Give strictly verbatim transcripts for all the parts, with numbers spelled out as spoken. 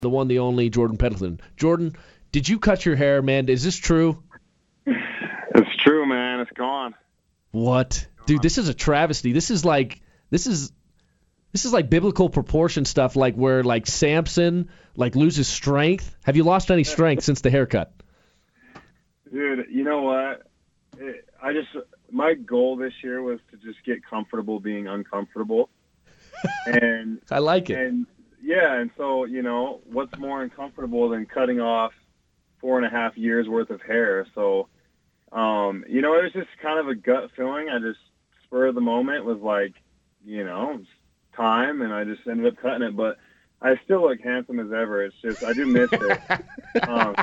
the one, the only Jordan Pendleton. Jordan, did you cut your hair, man? Is this true? It's true, man. It's gone. What? Dude, this is a travesty. This is like this is this is like biblical proportion stuff, like where like Samson like loses strength. Have you lost any strength since the haircut? Dude, you know what? It, I just my goal this year was to just get comfortable being uncomfortable. And I like it. And yeah, and so, you know, what's more uncomfortable than cutting off four and a half years worth of hair? So, um, you know, it was just kind of a gut feeling. I just, spur of the moment, was like, you know, it's time, and I just ended up cutting it. But I still look handsome as ever. It's just, I do miss it. um,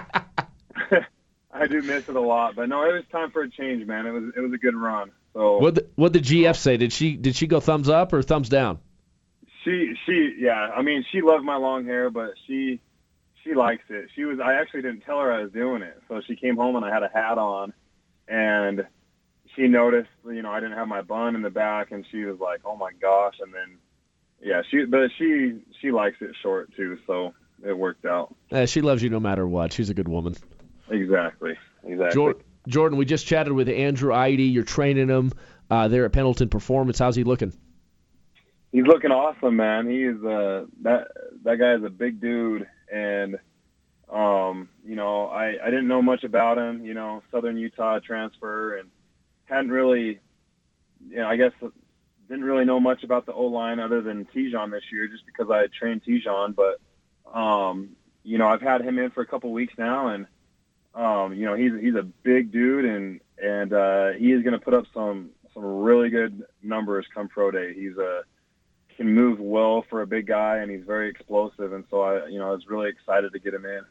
I do miss it a lot. But no, it was time for a change, man. It was it was a good run. So what the, what did G F say? Did she did she go thumbs up or thumbs down? She she yeah, I mean, she loved my long hair, but she she likes it. She was I actually didn't tell her I was doing it. So she came home and I had a hat on, and she noticed, you know, I didn't have my bun in the back, and she was like, "Oh my gosh!" And then yeah, she but she she likes it short too, so it worked out. Uh, she loves you no matter what. She's a good woman. Exactly. Exactly. Jordan, Jordan, we just chatted with Andrew Eide. You're training him uh, there at Pendleton Performance. How's he looking? He's looking awesome, man. He is uh that that guy is a big dude, and um you know I I didn't know much about him. You know, Southern Utah transfer, and hadn't really, you know, I guess didn't really know much about the O line other than Tijon this year, just because I had trained Tijon. But um you know, I've had him in for a couple weeks now, and um you know he's he's a big dude, and and uh, he is going to put up some some really good numbers come pro day. He's a can move well for a big guy, and he's very explosive, and so I, you know, I was really excited to get him in.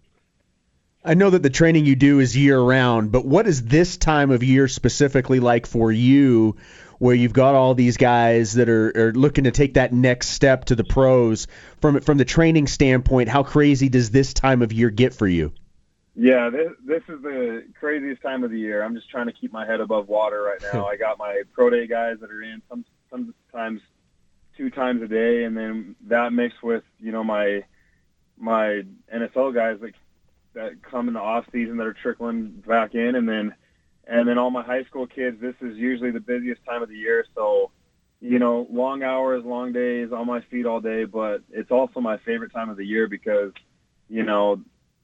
I know that the training you do is year-round, but what is this time of year specifically like for you, where you've got all these guys that are, are looking to take that next step to the pros? From from the training standpoint, how crazy does this time of year get for you? Yeah, this, this is the craziest time of the year. I'm just trying to keep my head above water right now. I got my pro day guys that are in some sometimes two times a day, and then that mixed with, you know, my my N F L guys that that come in the off season that are trickling back in, and then and then all my high school kids. This is usually the busiest time of the year, so you know, long hours, long days, on my feet all day. But it's also my favorite time of the year because, you know,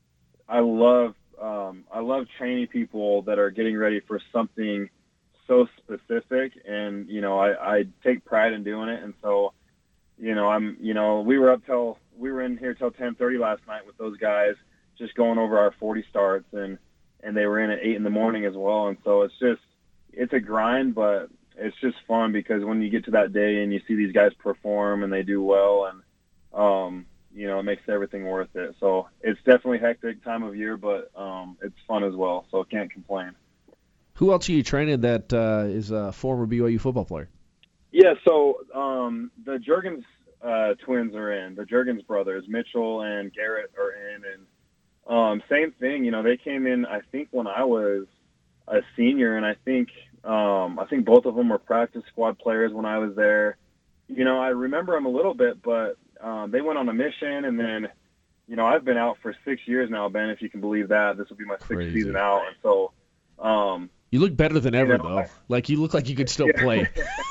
I love um, I love training people that are getting ready for something so specific, and you know I, I take pride in doing it. And so, you know, I'm you know we were up till we were in here till ten thirty last night with those guys, just going over our forty starts, and and they were in at eight in the morning as well. And so it's just it's a grind, but it's just fun because when you get to that day and you see these guys perform and they do well, and um you know, it makes everything worth it. So it's definitely a hectic time of year, but um it's fun as well, so can't complain. Who else are you training that uh, is a former B Y U football player? Yeah, so um, the Juergens uh, twins are in. The Juergens brothers, Mitchell and Garrett, are in. And um, same thing, you know, they came in, I think, when I was a senior, and I think um, I think both of them were practice squad players when I was there. You know, I remember them a little bit, but um, they went on a mission, and then, you know, I've been out for six years now, Ben, if you can believe that. This will be my sixth Crazy. season out. And so um, – You look better than ever, you know, though. Like, you look like you could still yeah. play.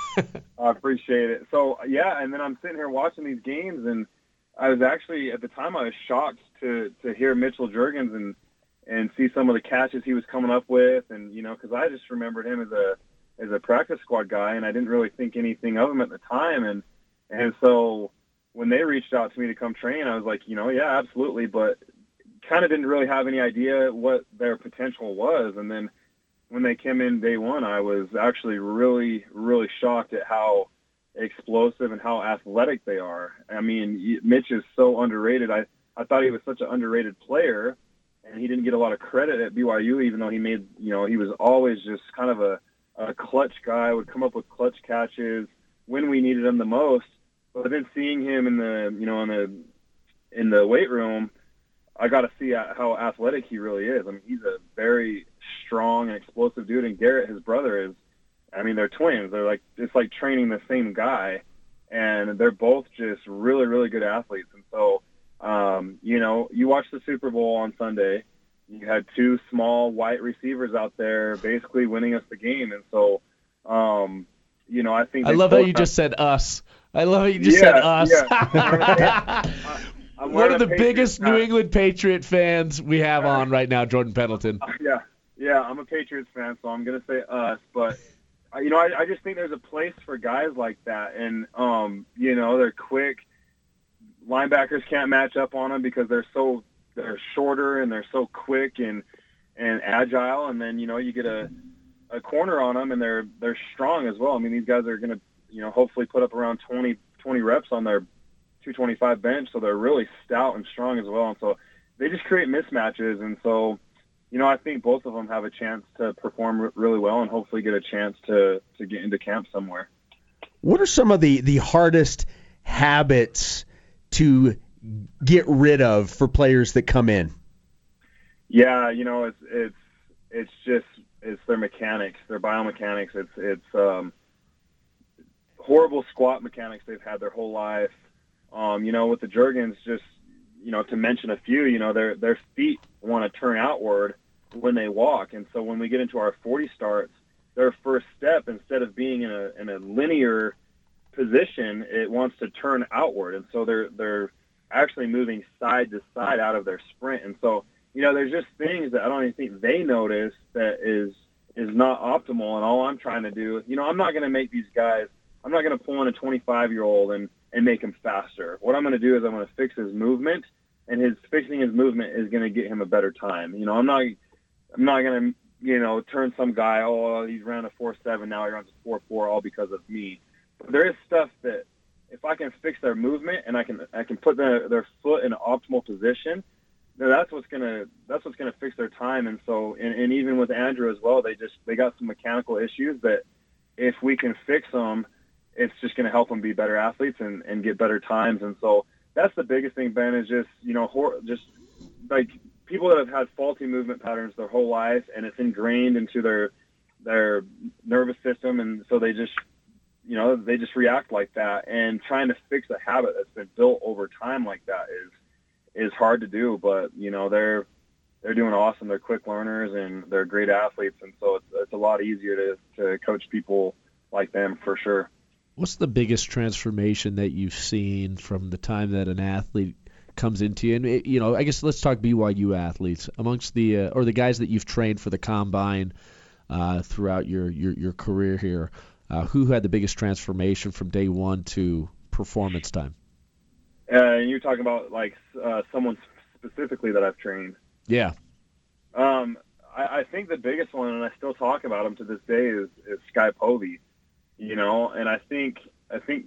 I appreciate it. So, yeah, and then I'm sitting here watching these games, and I was actually, at the time, I was shocked to to hear Mitchell Juergens and, and see some of the catches he was coming up with. And, you know, because I just remembered him as a as a practice squad guy, and I didn't really think anything of him at the time. And, and so when they reached out to me to come train, I was like, you know, yeah, absolutely, but kind of didn't really have any idea what their potential was. And then when they came in day one, I was actually really, really shocked at how explosive and how athletic they are. I mean, Mitch is so underrated. I, I thought he was such an underrated player, and he didn't get a lot of credit at B Y U, even though he made, you know, he was always just kind of a, a clutch guy, would come up with clutch catches when we needed him the most. But then seeing him in the, you know, in the, in the weight room, I got to see how athletic he really is. I mean, he's a very strong and explosive dude. And Garrett, his brother, is, I mean, they're twins. They're like, it's like training the same guy. And they're both just really, really good athletes. And so Um, you know, you watch the Super Bowl on Sunday. You had two small white receivers out there basically winning us the game. And so, um, you know, I think I love how you just said us. I love how you just yeah, said us. Yeah. I'm One of the Patriots biggest fan. New England Patriot fans we have on right now, Jordan Pendleton. Yeah, yeah, I'm a Patriots fan, so I'm gonna say us. But you know, I, I just think there's a place for guys like that, and um, you know, they're quick. Linebackers can't match up on them because they're so they're shorter and they're so quick and and agile. And then you know, you get a a corner on them, and they're they're strong as well. I mean, these guys are gonna you know hopefully put up around twenty, twenty reps on their two twenty-five bench, so they're really stout and strong as well. And so they just create mismatches. And so, you know, I think both of them have a chance to perform r- really well and hopefully get a chance to, to get into camp somewhere. What are some of the, the hardest habits to get rid of for players that come in? Yeah, you know, it's it's it's just it's their mechanics, their biomechanics. It's it's um, horrible squat mechanics they've had their whole life. Um, you know, with the Juergens, just, you know, to mention a few, you know, their their feet want to turn outward when they walk. And so when we get into our forty starts, their first step, instead of being in a in a linear position, it wants to turn outward. And so they're they're actually moving side to side out of their sprint. And so, you know, there's just things that I don't even think they notice that is is not optimal. And all I'm trying to do, you know, I'm not going to make these guys, I'm not going to pull in a twenty-five-year-old and and make him faster. What I'm going to do is I'm going to fix his movement, and his fixing his movement is going to get him a better time. You know, I'm not, I'm not going to, you know, turn some guy, oh, he's ran a four seven, now he runs a four four, all because of me. But there is stuff that if I can fix their movement and I can, I can put their, their foot in an optimal position, then that's what's going to, that's what's going to fix their time. And so, and, and even with Andrew as well, they just, they got some mechanical issues that if we can fix them, it's just going to help them be better athletes and, and get better times. And so that's the biggest thing, Ben, is just, you know, hor- just like people that have had faulty movement patterns their whole life, and it's ingrained into their, their nervous system. And so they just, you know, they just react like that, and trying to fix a habit that's been built over time like that is, is hard to do. But, you know, they're, they're doing awesome. They're quick learners and they're great athletes. And so it's, it's a lot easier to, to coach people like them for sure. What's the biggest transformation that you've seen from the time that an athlete comes into you? And, it, you know, I guess let's talk B Y U athletes amongst the uh, or the guys that you've trained for the combine uh, throughout your, your, your career here. Uh, who had the biggest transformation from day one to performance time? Uh, and you're talking about like uh, someone specifically that I've trained. Yeah. Um, I, I think the biggest one, and I still talk about him to this day, is, is Sky Povey. You know, and I think, I think,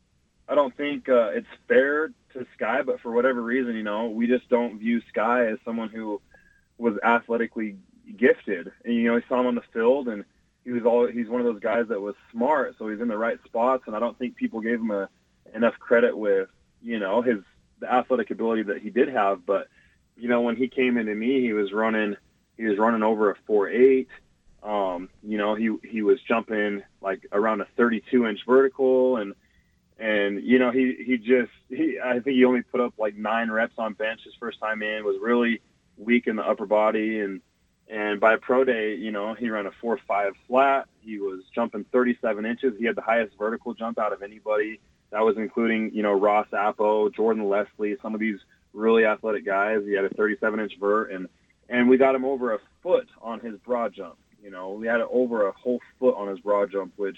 I don't think uh, it's fair to Sky, but for whatever reason, you know, we just don't view Sky as someone who was athletically gifted. And, you know, he saw him on the field, and he was all, he's one of those guys that was smart, so he's in the right spots, and I don't think people gave him a, enough credit with, you know, his the athletic ability that he did have. But, you know, when he came into me, he was running, he was running over a four eight. Um, you know, he, he was jumping like around a thirty-two inch vertical, and, and, you know, he, he just, he, I think he only put up like nine reps on bench his first time in, was really weak in the upper body. And, and by pro day, you know, he ran a four five flat. He was jumping thirty-seven inches. He had the highest vertical jump out of anybody. That was including, you know, Ross Appo, Jordan Leslie, some of these really athletic guys. He had a thirty-seven inch vert, and, and we got him over a foot on his broad jump. You know, we had over a whole foot on his broad jump, which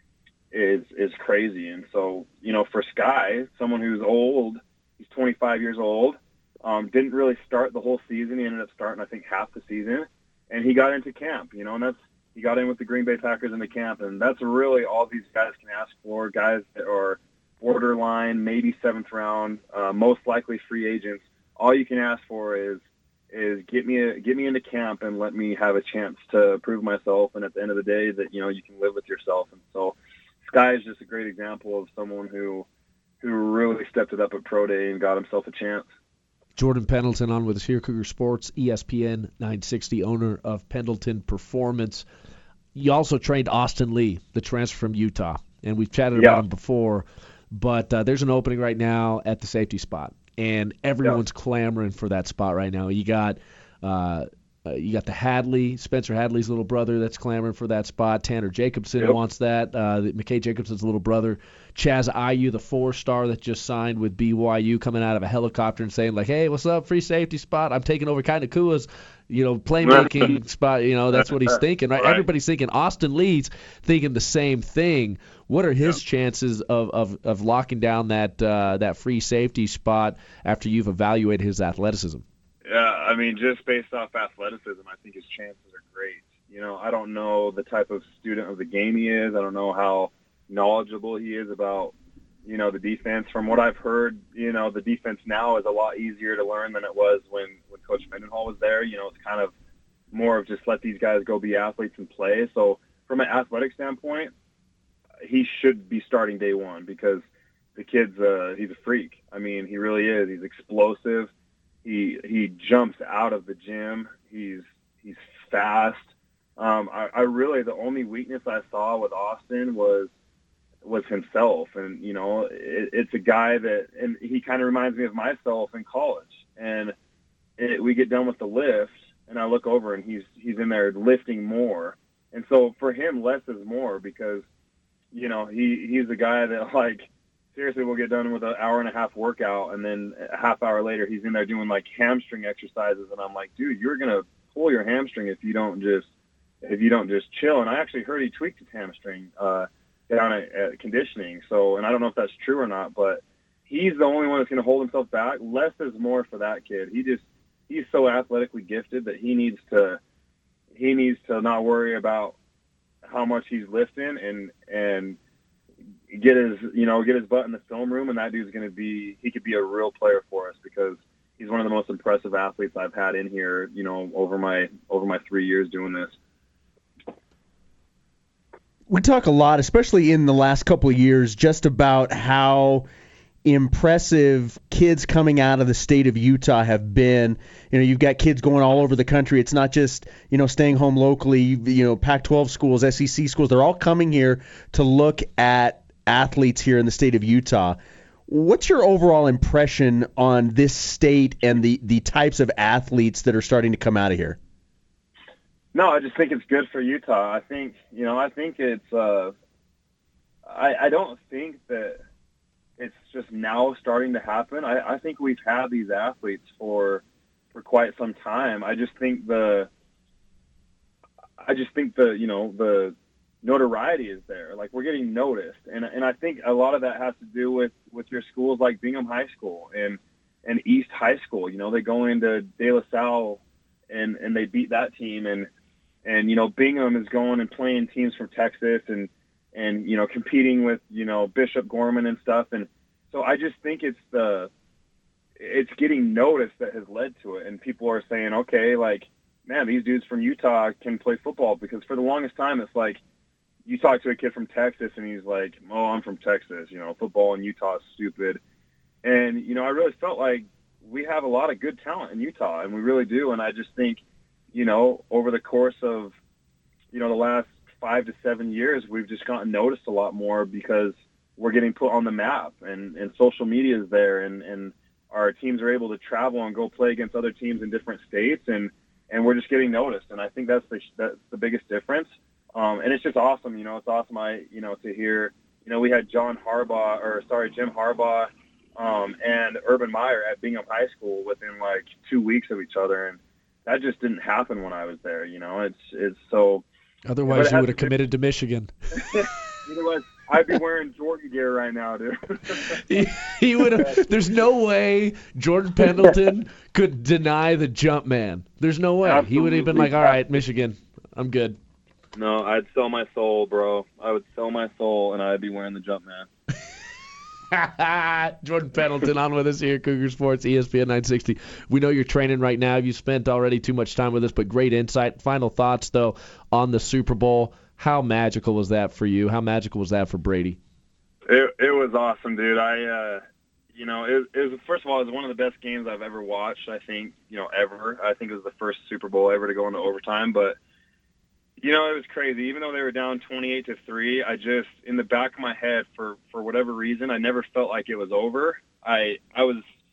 is is crazy. And so, you know, for Sky, someone who's old, he's twenty-five years old, um, didn't really start the whole season. He ended up starting, I think, half the season, and he got into camp. You know, and that's he got in with the Green Bay Packers into camp, and that's really all these guys can ask for. Guys that are borderline, maybe seventh round, uh, most likely free agents. All you can ask for is. is get me a, get me into camp and let me have a chance to prove myself. And at the end of the day that, you know, you can live with yourself. And so Sky is just a great example of someone who, who really stepped it up at pro day and got himself a chance. Jordan Pendleton on with us here, Cougar Sports, E S P N nine sixty, owner of Pendleton Performance. You also trained Austin Lee, the transfer from Utah, and we've chatted yeah. about him before, but uh, there's an opening right now at the safety spot. and everyone's yeah. clamoring for that spot right now. You got uh, uh, you got the Hadley, Spencer Hadley's little brother that's clamoring for that spot. Tanner Jacobson yep. wants that. Uh, McKay Jacobson's little brother. Chaz Ayu, the four-star that just signed with B Y U, coming out of a helicopter and saying, like, hey, what's up, free safety spot? I'm taking over Kainakua's, you know, playmaking spot. You know, that's what he's thinking, right? right? Everybody's thinking. Austin Leeds thinking the same thing. What are his yeah. chances of, of, of locking down that uh, that free safety spot after you've evaluated his athleticism? Yeah, I mean, just based off athleticism, I think his chances are great. You know, I don't know the type of student of the game he is. I don't know how knowledgeable he is about, you know, the defense. From what I've heard, you know, the defense now is a lot easier to learn than it was when, when Coach Mendenhall was there. You know, it's kind of more of just let these guys go be athletes and play. So from an athletic standpoint, he should be starting day one because the kid's uh, he's a freak. I mean, he really is. He's explosive. He he jumps out of the gym. He's he's fast. Um, I, I really the only weakness I saw with Austin was was himself, and you know, it, it's a guy that, and he kind of reminds me of myself in college. And it, we get done with the lift, and I look over, and he's he's in there lifting more. And so for him, less is more because, you know, he he's a guy that, like, seriously, we'll get done with an hour and a half workout, and then a half hour later, he's in there doing like hamstring exercises, and I'm like, dude, you're gonna pull your hamstring if you don't just if you don't just chill. And I actually heard he tweaked his hamstring uh, down at, at conditioning. So, and I don't know if that's true or not, but he's the only one that's gonna hold himself back. Less is more for that kid. He just he's so athletically gifted that he needs to he needs to not worry about how much he's lifting and and get his, you know, get his butt in the film room, and that dude's going to be, he could be a real player for us because he's one of the most impressive athletes I've had in here, you know, over my, over my three years doing this. We talk a lot, especially in the last couple of years, just about how impressive kids coming out of the state of Utah have been. You know, you've got kids going all over the country. It's not just, you know, staying home locally, you know, Pac twelve schools, S E C schools, they're all coming here to look at athletes here in the state of Utah. What's your overall impression on this state and the, the types of athletes that are starting to come out of here? No, I just think it's good for Utah. I think, you know, I think it's, uh, I, I don't think that it's just now starting to happen. I, I think we've had these athletes for, for quite some time. I just think the, I just think the, you know, the, notoriety is there. Like, we're getting noticed. And and I think a lot of that has to do with, with your schools like Bingham High School and, and East High School. You know, they go into De La Salle and, and they beat that team. And, and, you know, Bingham is going and playing teams from Texas and, and, you know, competing with, you know, Bishop Gorman and stuff. And so I just think it's the, it's getting noticed that has led to it. And people are saying, okay, like, man, these dudes from Utah can play football, because for the longest time, it's like, you talk to a kid from Texas and he's like, oh, I'm from Texas, you know, football in Utah is stupid. And, you know, I really felt like we have a lot of good talent in Utah, and we really do. And I just think, you know, over the course of, you know, the last five to seven years, we've just gotten noticed a lot more because we're getting put on the map, and, and social media is there, and, and our teams are able to travel and go play against other teams in different states, and, and we're just getting noticed. And I think that's the, that's the biggest difference. Um, and it's just awesome, you know, it's awesome, I, you know, to hear, you know, we had John Harbaugh, or sorry, Jim Harbaugh, um, and Urban Meyer at Bingham High School within like two weeks of each other. And that just didn't happen when I was there, you know, it's, it's so. Otherwise you would have committed to Michigan. Otherwise, I'd be wearing Jordan gear right now, dude. he, he would have. There's no way Jordan Pendleton could deny the jump man. There's no way. Absolutely. He would have been like, all right, Michigan, I'm good. No, I'd sell my soul, bro. I would sell my soul, and I'd be wearing the jump man. Jordan Pendleton on with us here at Cougar Sports, E S P N nine sixty. We know you're training right now. You've spent already too much time with us, but great insight. Final thoughts, though, on the Super Bowl. How magical was that for you? How magical was that for Brady? It it was awesome, dude. I, uh, you know, it, it was, first of all, it was one of the best games I've ever watched, I think, you know, ever. I think it was the first Super Bowl ever to go into overtime, but you know, it was crazy. Even though they were down twenty-eight to three, I just, in the back of my head, for, for whatever reason, I never felt like it was over. I I was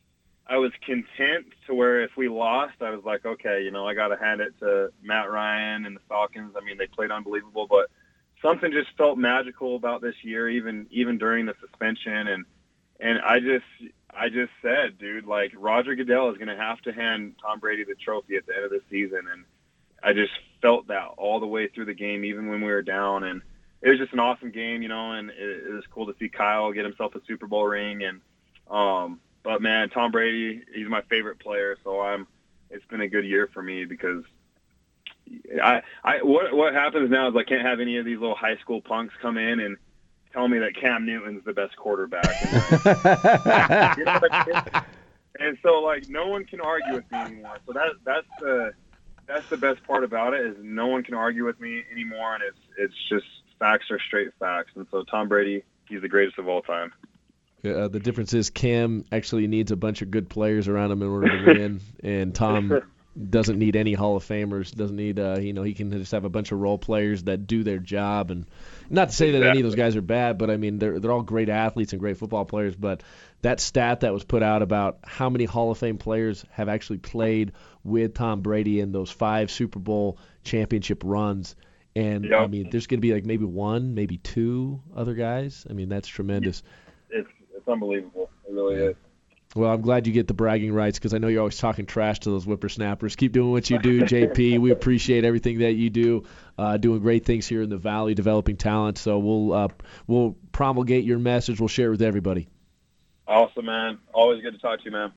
I was content to where if we lost, I was like, okay, you know, I got to hand it to Matt Ryan and the Falcons. I mean, they played unbelievable, but something just felt magical about this year, even even during the suspension. And and I just I just said, dude, like Roger Goodell is going to have to hand Tom Brady the trophy at the end of the season. And I just felt that all the way through the game, even when we were down. And it was just an awesome game, you know, and it, it was cool to see Kyle get himself a Super Bowl ring. And um, but man, Tom Brady, he's my favorite player. So I'm. It's been a good year for me because I I what what happens now is I can't have any of these little high school punks come in and tell me that Cam Newton's the best quarterback. And, you know what I mean? And so like no one can argue with me anymore. So that that's the that's the best part about it is no one can argue with me anymore, and it's it's just facts are straight facts. And so Tom Brady, he's the greatest of all time. Uh, the difference is Cam actually needs a bunch of good players around him in order to win, and Tom doesn't need any Hall of Famers. Doesn't need, uh, you know, he can just have a bunch of role players that do their job. And not to say that any of those guys are bad, but I mean they're they're all great athletes and great football players. But that stat that was put out about how many Hall of Fame players have actually played with Tom Brady in those five Super Bowl championship runs. And yep. I mean, there's going to be like maybe one, maybe two other guys. I mean, that's tremendous. It's it's unbelievable. It really is. Well, I'm glad you get the bragging rights because I know you're always talking trash to those whippersnappers. Keep doing what you do, J P. We appreciate everything that you do, uh, doing great things here in the Valley, developing talent. So we'll uh, we'll promulgate your message. We'll share it with everybody. Awesome, man. Always good to talk to you, man.